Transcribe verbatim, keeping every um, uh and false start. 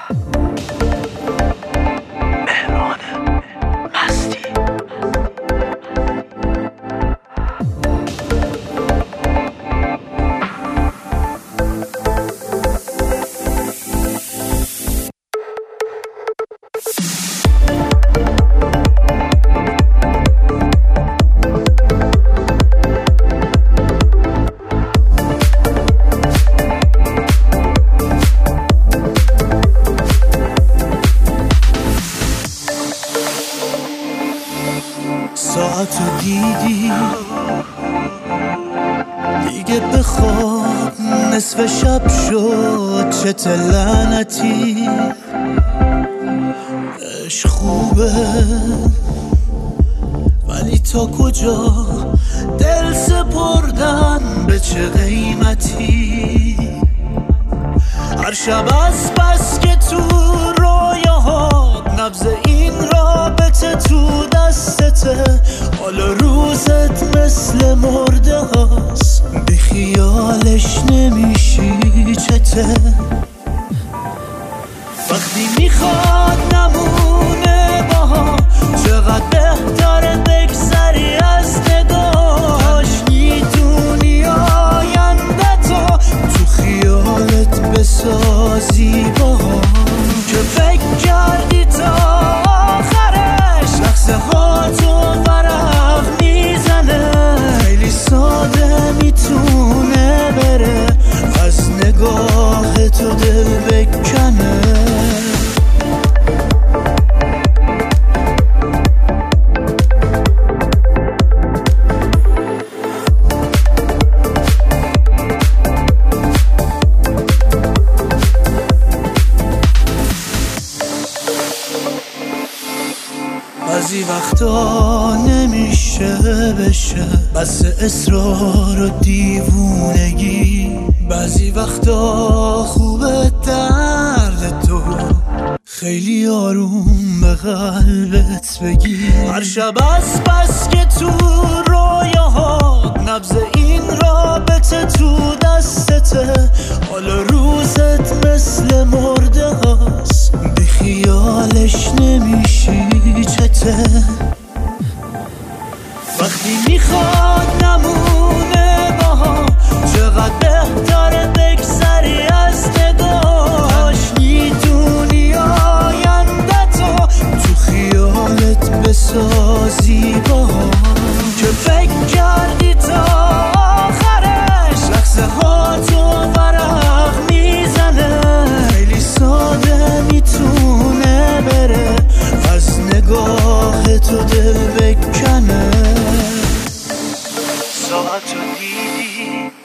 ساعتو دیدی دیگه بخواب، نصف شب شد، چه لعنتی. عشق خوبه ولی تا کجا، دل سپردن به چه قیمتی. هر شب از بس که تو رویاهات، نبض این رابطه تو دستته. حالا روزت مثل مرده هاست، بی خیالش نمیشی چته. وقتی میخواد نمونه باها، چقدر بهتره بگذری از نگاهش. میدونی آینده تو تو خیالت بسازی باها، که فکر کردی تا آخرش لحظه ها تو ورق میزنه. خیلی ساده میتونه بره، از نگاه تو دل بکنه. بعضی وقتا نمیشه بشه بس اصرار و دیوونگی. بعضی وقتا خوبه درد تو خیلی آروم به قلبت بگی. هر شب از بس که تو رویاهات، نبض این رابطه تو دستته. حالا روزت مثل مرده هاست، بی خیالش نمیشی چته. وقتی میخواد نمونه باها، چقدر بهتره بگذری از نگاهش. میدونی آینده تو تو خیالت بسازی باها، که فکر کردی تا آخرش لحظه ها تو ورق میزنه. خیلی ساده میتونه بره، از نگاه تو دل بکنه. ساعتو دیدی